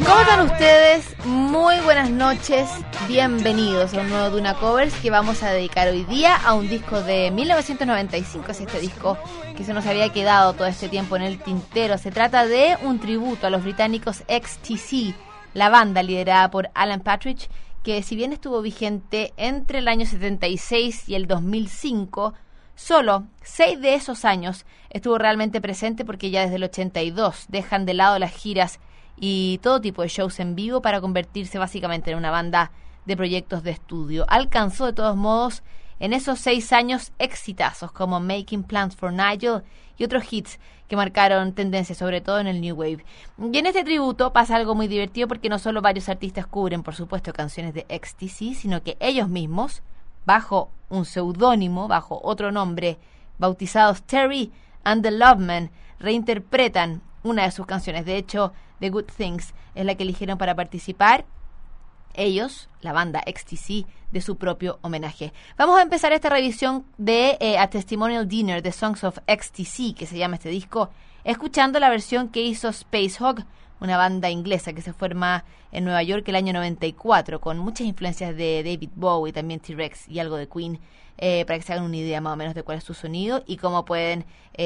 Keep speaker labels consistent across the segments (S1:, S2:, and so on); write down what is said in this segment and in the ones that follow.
S1: ¿Cómo están ustedes? Muy buenas noches, bienvenidos a un nuevo Duna Covers que vamos a dedicar hoy día a un disco de 1995, es este disco que se nos había quedado todo este tiempo en el tintero. Se trata de un tributo a los británicos XTC, la banda liderada por Alan Partridge, que si bien estuvo vigente entre el año 76 y el 2005, solo 6 de esos años estuvo realmente presente porque ya desde el 82 dejan de lado las giras y todo tipo de shows en vivo para convertirse básicamente en una banda de proyectos de estudio. Alcanzó de todos modos en esos 6 años exitazos como Making Plans for Nigel y otros hits que marcaron tendencia sobre todo en el New Wave. Y en este tributo pasa algo muy divertido porque no solo varios artistas cubren por supuesto canciones de XTC, sino que ellos mismos, bajo un seudónimo, bajo otro nombre, bautizados Terry and the Lovemen, reinterpretan una de sus canciones. De hecho, The Good Things es la que eligieron para participar ellos, la banda XTC, de su propio homenaje. Vamos a empezar esta revisión de A Testimonial Dinner de Songs of XTC, que se llama este disco, escuchando la versión que hizo Spacehog, una banda inglesa que se forma en Nueva York el año 94, con muchas influencias de David Bowie, también T-Rex y algo de Queen, para que se hagan una idea más o menos de cuál es su sonido y cómo pueden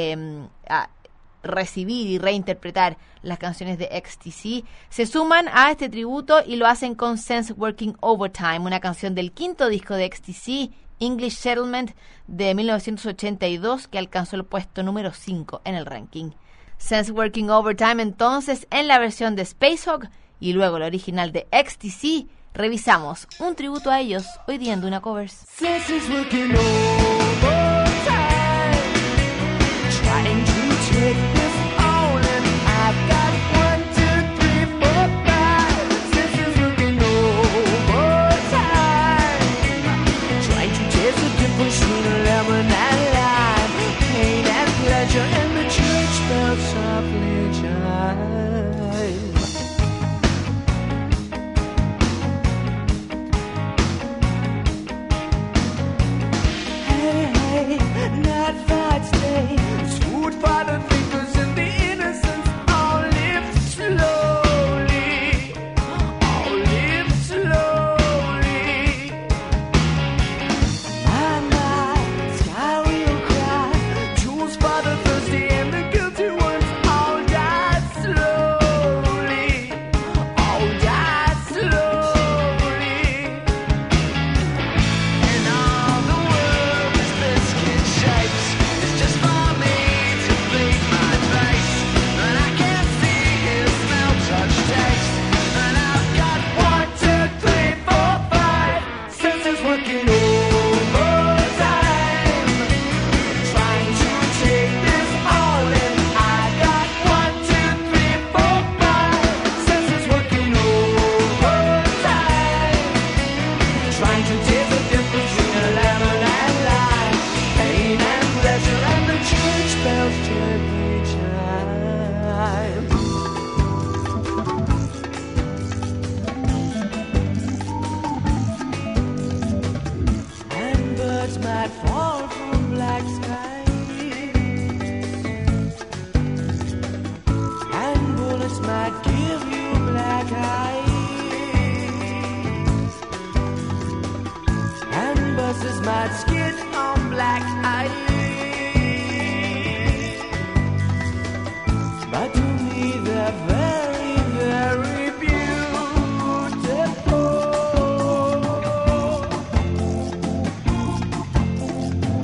S1: recibir y reinterpretar las canciones de XTC. Se suman a este tributo y lo hacen con Sense Working Overtime, una canción del quinto disco de XTC, English Settlement, de 1982, que alcanzó el puesto número 5 en el ranking. Sense Working Overtime entonces en la versión de Spacehog y luego la original de XTC. Revisamos un tributo a ellos hoy día en Duna Covers.
S2: Sense is working overtime, trying to take this on, and I've got 1, 2, 3, 4, 5. Sense is working overtime, trying to taste the difference between lemon and lime, pain and pleasure, and the church bells softly chime. Not God's day, it's food for the thinkers and the innocents. All live slowly, all live slowly. My sky will cry, jewels for the thirsty and the guilty ones. All die slowly, all die slowly. And all the world is biscuit shapes. It's just for me to plead my face, and I can't see, hear, smell, touch, taste. And I've got 1, 2, 3, 4, 5 senses working overtime, trying to take this all in. I got 1, 2, 3, 4, 5 senses working overtime, trying to taste the difference between lemon and lime, pain and pleasure, and the church bells gently chime. And birds might fall from black skies, and bullets might give you black eyes, and buses might skid on black ice. But to me they're very, very beautiful.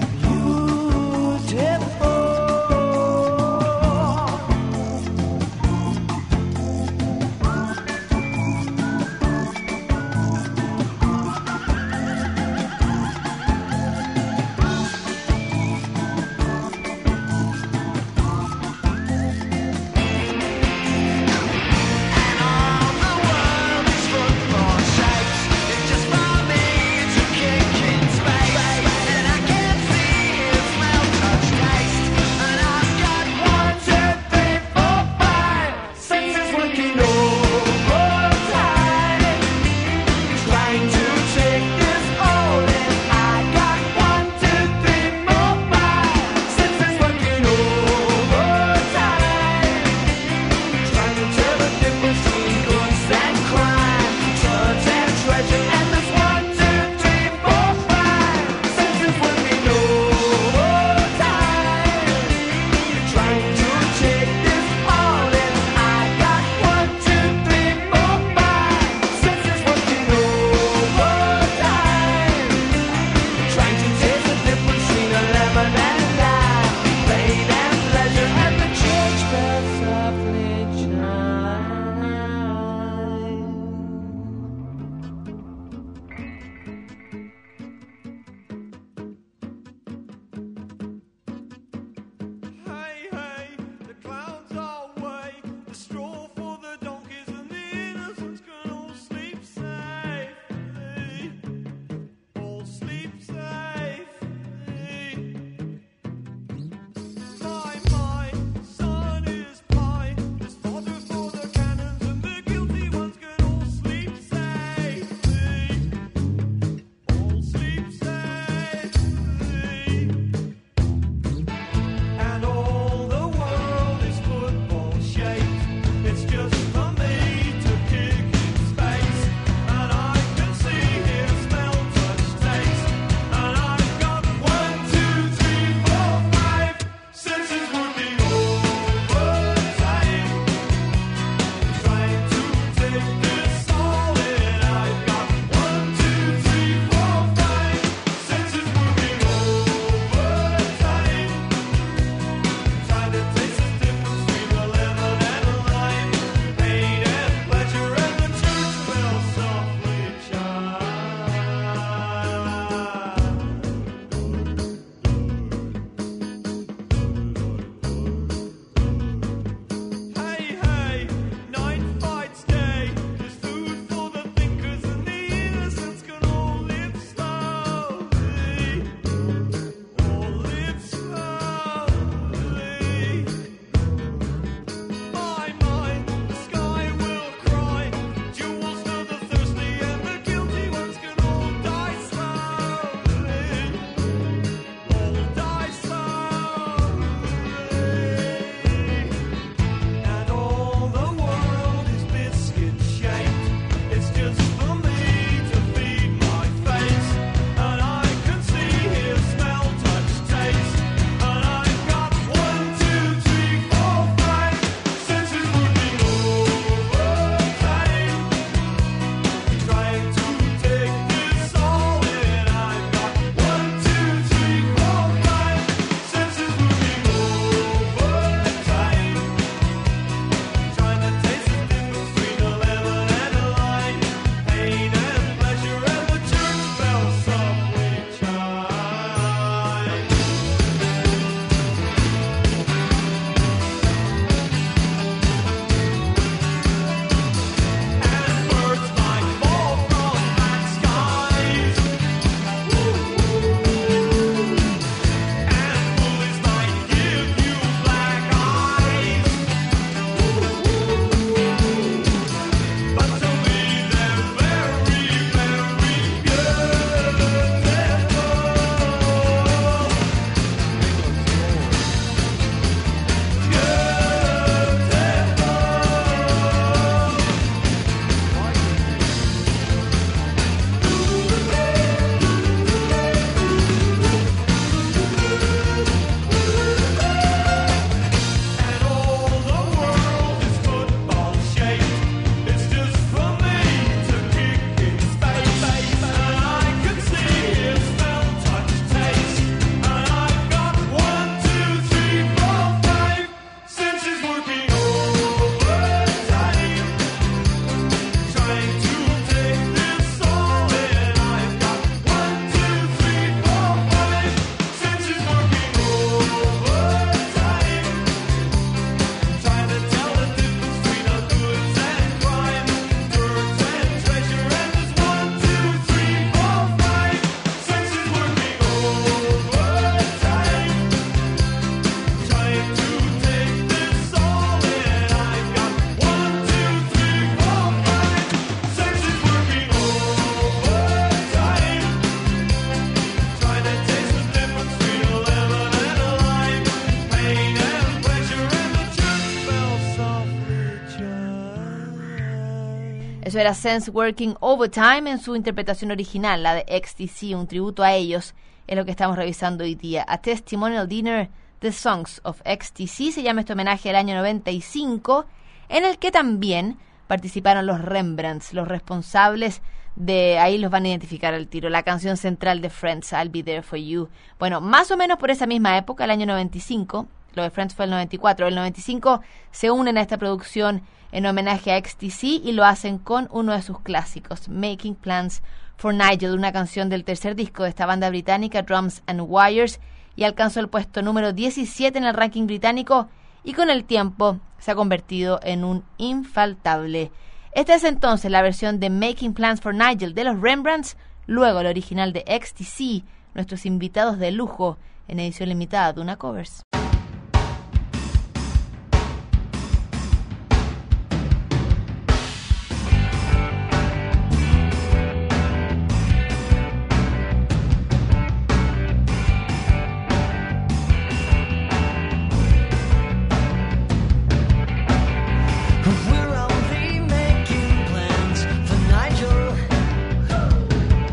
S1: Eso era Sense Working Overtime en su interpretación original, la de XTC, un tributo a ellos, es lo que estamos revisando hoy día. A Testimonial Dinner, The Songs of XTC, se llama este homenaje al año 95, en el que también participaron los Rembrandts, los responsables de, ahí los van a identificar al tiro, la canción central de Friends, I'll Be There For You. Bueno, más o menos por esa misma época, el año 95, lo de Friends fue el 94, el 95 se unen a esta producción en homenaje a XTC y lo hacen con uno de sus clásicos, Making Plans for Nigel, una canción del tercer disco de esta banda británica, Drums and Wires, y alcanzó el puesto número 17 en el ranking británico y con el tiempo se ha convertido en un infaltable. Esta es entonces la versión de Making Plans for Nigel de los Rembrandts, luego el original de XTC, nuestros invitados de lujo en edición limitada de Duna Covers.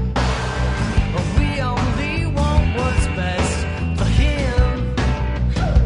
S2: We only want what's best for him.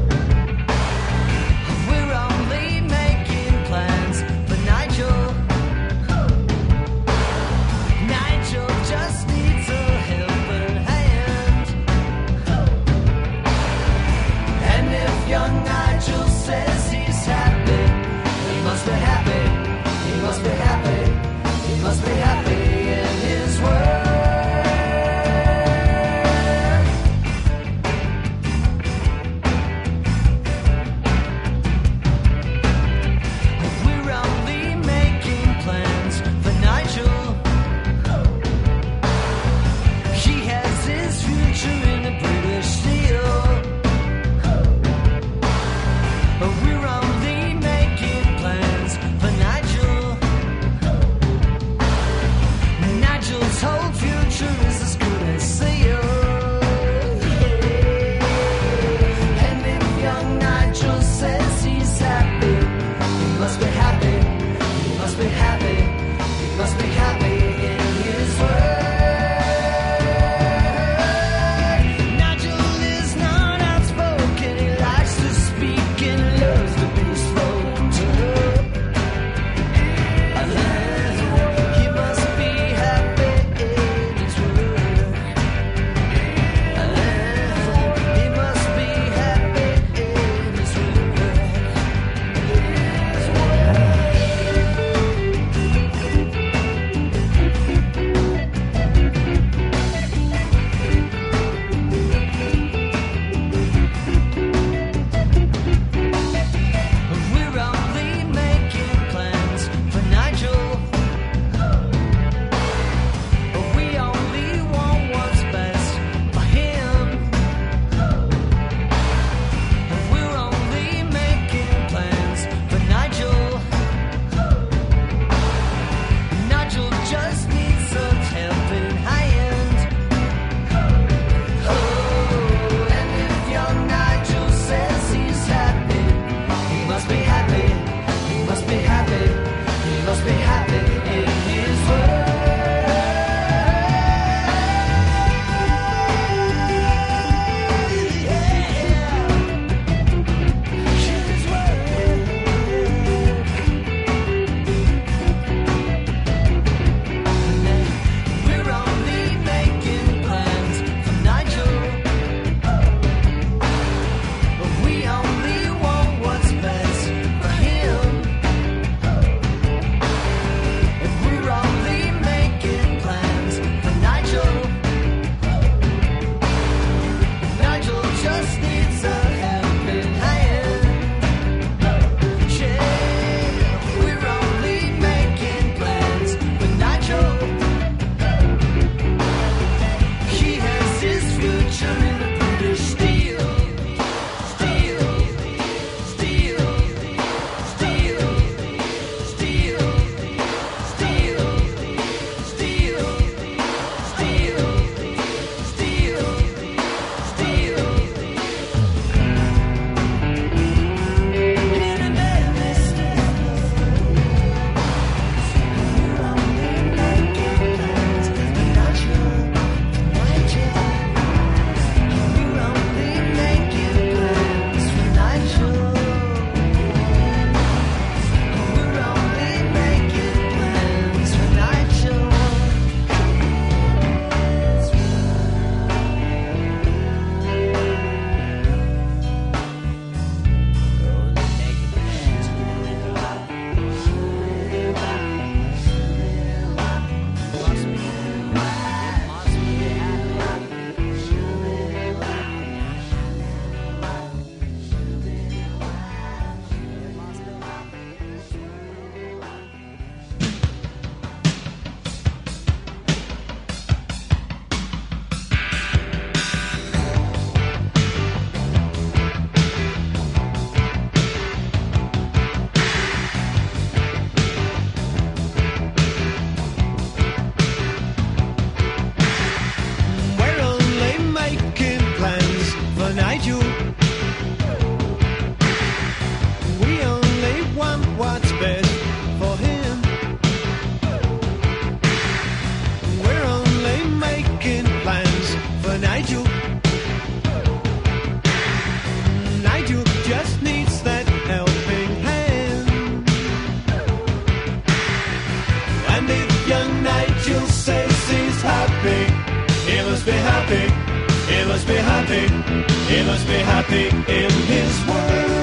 S3: happy. He must be happy in his world.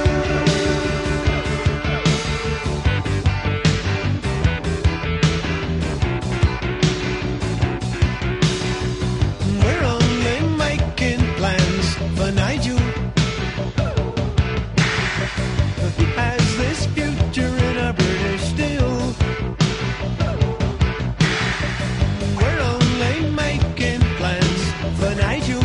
S3: We're only making plans for Nigel. He has this future in a British steel. We're only making plans for Nigel.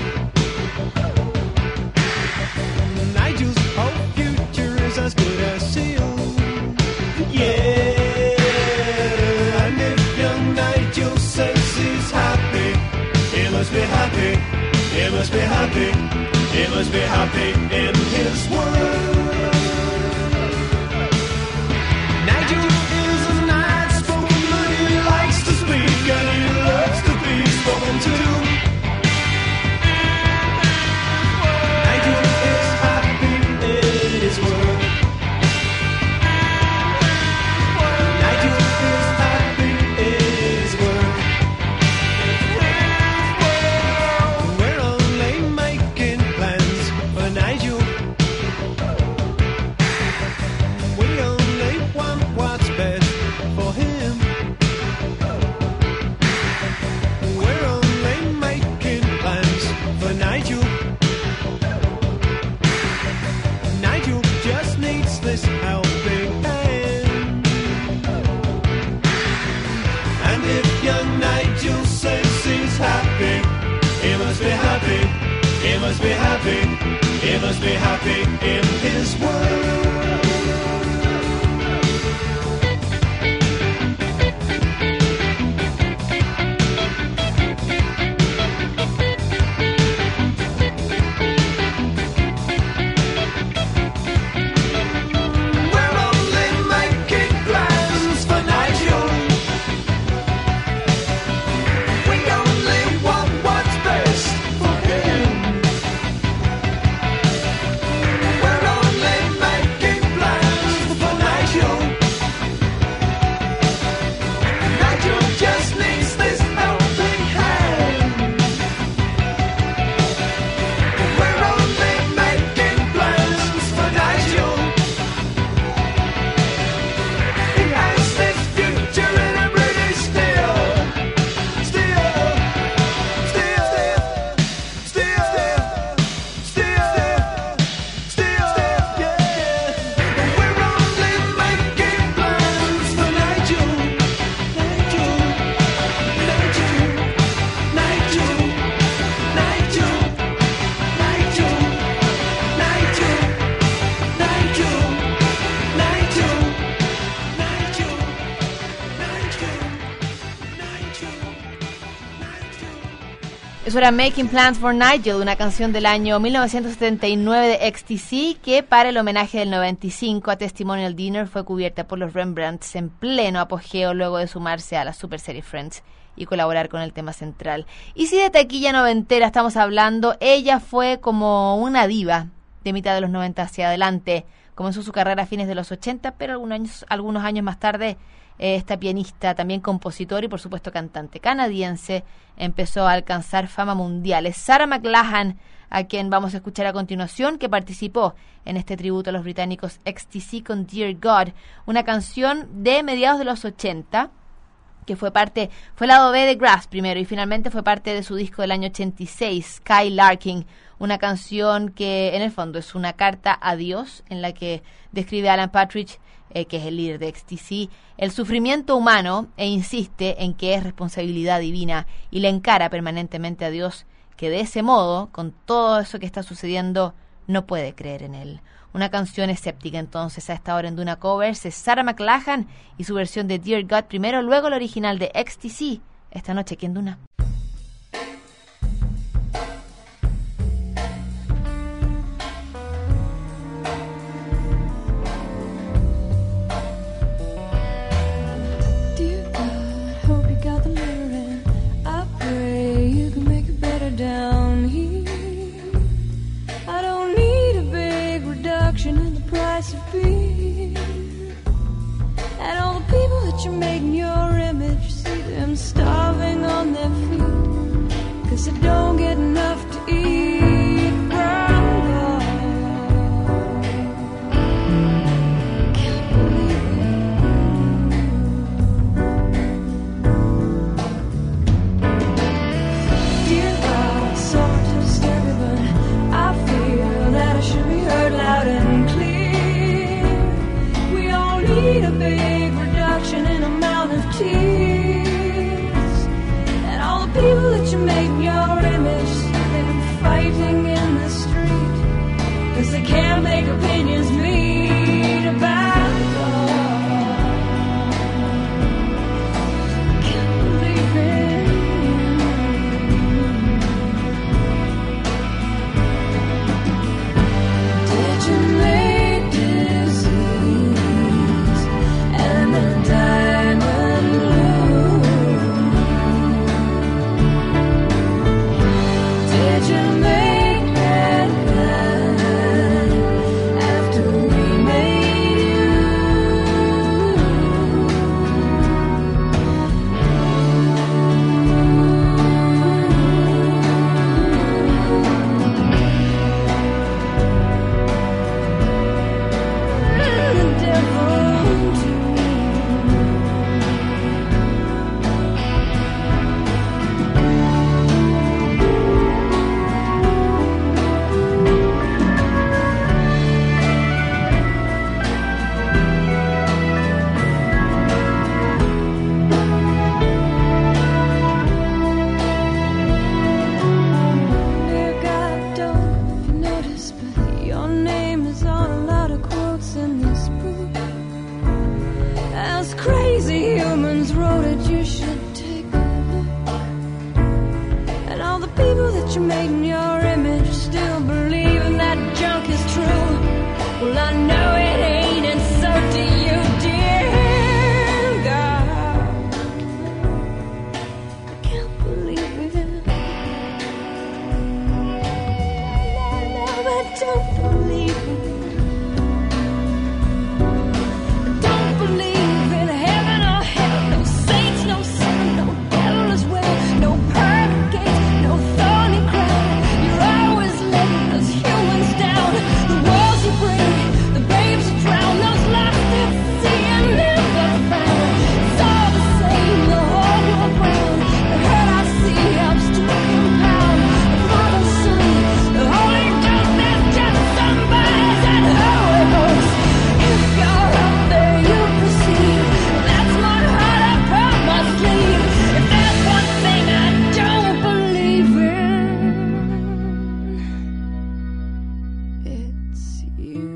S3: Nigel's whole future is as good as sealed. Yeah, and if young Nigel says he's happy, he must be happy. He must be happy. He must be happy in his world. Nigel is an outspoken man. He likes to speak and he loves to be spoken to. Nigel is happy in his world. Nigel is happy in his world. We're only making plans for Nigel. We only want what's best for him. We're only making plans for Nigel. Nigel just needs this helping hand. And if young Nigel says he's happy, he must be happy. He must be happy. He must be happy in his world. We're only making plans for Nigel. We only want what's best for him. We're only making plans for Nigel. Nigel just needs this helping hand. We're only making plans for Nigel. He has this future in a British steel. Yeah. We're only making plans for Nigel. Nigel, Nigel, Nigel, Nigel, Nigel, Nigel, Nigel, Nigel, Nigel,
S1: Eso era Making Plans for Nigel, una canción del año 1979 de XTC que para el homenaje del 95 a Testimonial Dinner fue cubierta por los Rembrandts en pleno apogeo luego de sumarse a la superserie Friends y colaborar con el tema central. Y si de taquilla noventera estamos hablando, ella fue como una diva de mitad de los 90 hacia adelante. Comenzó su carrera a fines de los 80, pero algunos años más tarde esta pianista, también compositor y por supuesto cantante canadiense, empezó a alcanzar fama mundial. Es Sarah McLachlan, a quien vamos a escuchar a continuación, que participó en este tributo a los británicos XTC con Dear God, una canción de mediados de los 80, que fue lado B de Grass primero y finalmente fue parte de su disco del año 86, Sky Larking, una canción que en el fondo es una carta a Dios en la que describe a Alan Partridge, que es el líder de XTC, el sufrimiento humano e insiste en que es responsabilidad divina y le encara permanentemente a Dios, que de ese modo, con todo eso que está sucediendo, no puede creer en él. Una canción escéptica entonces a esta hora en Duna Covers es Sarah McLachlan y su versión de Dear God primero, luego la original de XTC, esta noche aquí en Duna.
S4: Down here, I don't need a big reduction in the price of beer. And all the people that you make in your image, see them starving on their feet, 'cause they don't get enough to eat. 'cause they can't make opinions mean about love. Can't believe it. Did you make disease and the diamond blue? Did you make that blood after we made you? The devil to me. Dear God, don't know if you noticed, but your name is on a lot of quotes in this book. As crazy humans wrote it, you should take a look. And all the people that you made in your image still believing that junk is true. Well, I know it ain't, and so do you, dear God. I can't believe it. I don't believe it. I don't believe in heaven or hell. No saints, no sin, no devil as well. No pearly gates, no thorny crown. You're always letting us humans down. The walls you break, the babes you drown. Those lives that see and never found. It's all the same, the whole world round. The hurt I see helps to compound. The Father, Son, the Holy Ghost, there's just somebody that Holy Ghost. If you're up there, you perceive. That's my heart up on my sleeve. If there's one thing I don't believe in, it's you.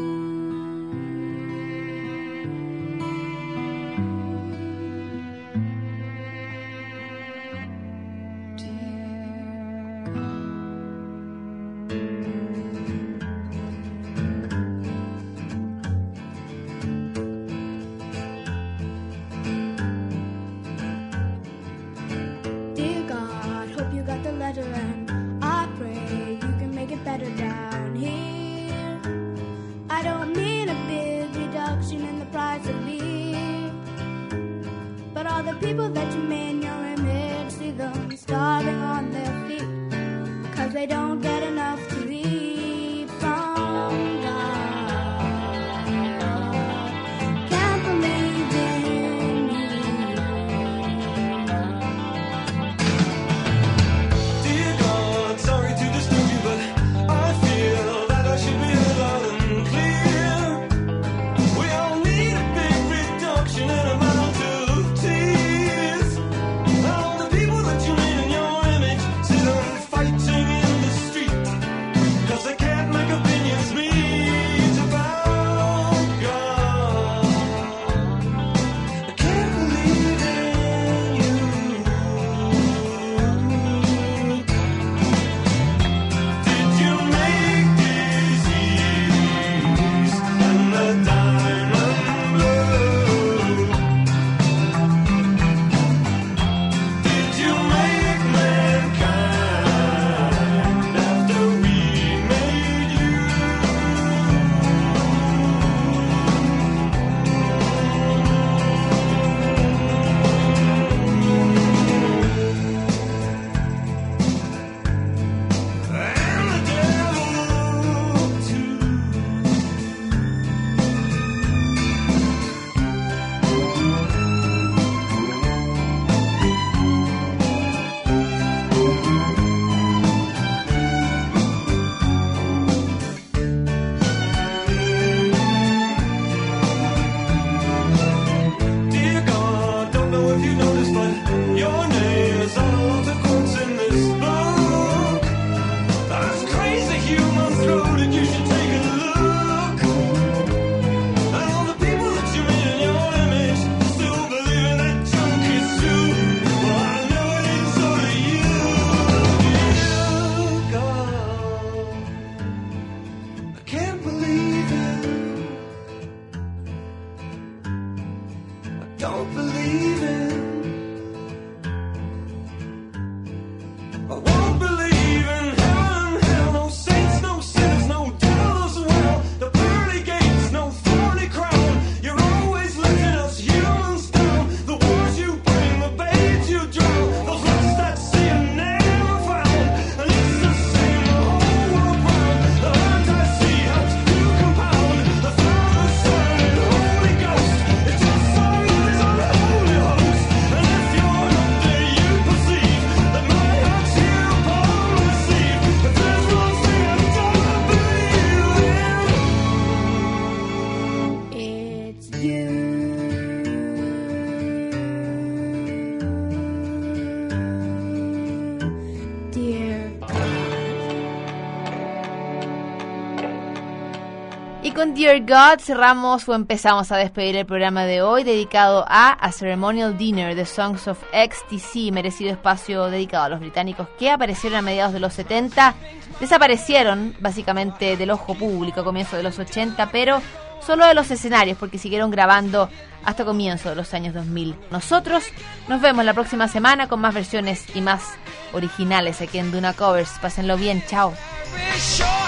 S5: Dear God, hope you got the letter and I pray you can make it better down here. I don't mean a big reduction in the price of beer, but all the people that you made in your image, see them starving on their feet, 'cause they don't get enough to eat from God. Can't believe in you.
S3: Dear God, sorry to disturb you, but I feel that I should be heard loud and clear. We all need a big reduction in amount of tears.
S1: Y con Dear God cerramos o empezamos a despedir el programa de hoy dedicado a Ceremonial Dinner de Songs of XTC, merecido espacio dedicado a los británicos que aparecieron a mediados de los 70, desaparecieron básicamente del ojo público a comienzos de los 80, pero solo de los escenarios porque siguieron grabando hasta comienzos de los años 2000. Nosotros nos vemos la próxima semana con más versiones y más originales aquí en Duna Covers. Pásenlo bien, chao.
S2: Be sure